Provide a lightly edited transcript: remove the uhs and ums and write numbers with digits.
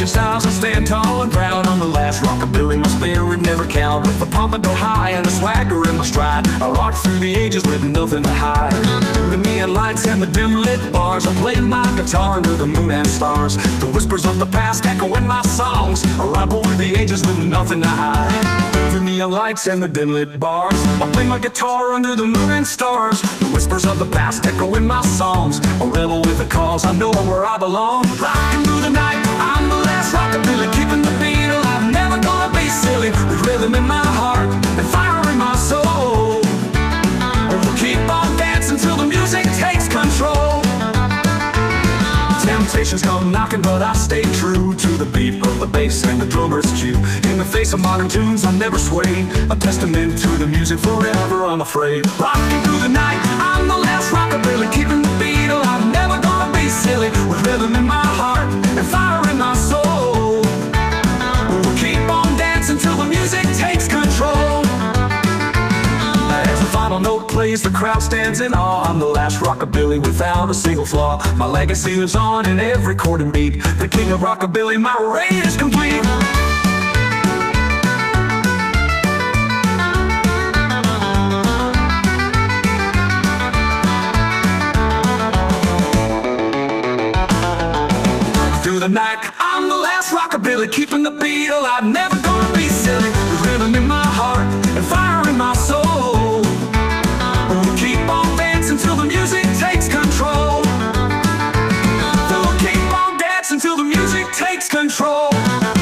change of styles and stand tall and proud. On the last rockabilly, my spirit never count. With the pompadour high and the swagger in my stride, I rock through the ages with nothing to hide. The neon lights and the dim lit bars, I play my guitar under the moon and stars. The whispers of the past echo in my songs, I ride over the ages with nothing to hide. The neon lights and the dim lit bars, I play my guitar under the moon and stars. The whispers of the past echo in my songs, I rebel with the cause, I know where I belong. Rocking through the night, I'm the last rockabilly, keeping the beat alive, never gonna be silly. With rhythm in my heart and fire in my soul, we'll keep on dancing till the music takes control. Temptations come knocking, but I stay true to the beat of the bass and the drummer's cue. In the face of modern tunes, I never sway, a testament to the music, forever unafraid. Rocking through the night, I'm the last rockabilly, keeping the beat alive, never gonna be silly. With rhythm in my heart and fire in my soul, we'll keep on dancing till the music takes control. As the final note plays, the crowd stands in awe. I'm the last rockabilly without a single flaw. My legacy lives on in every chord and beat. The king of rockabilly, my reign is complete. Through the night, I'm the last rockabilly, keeping the beat alive, never gonna be silly. With rhythm in my heart and fire in my soul, we'll keep on dancing till the music takes control. We'll keep on dancing till the music takes control.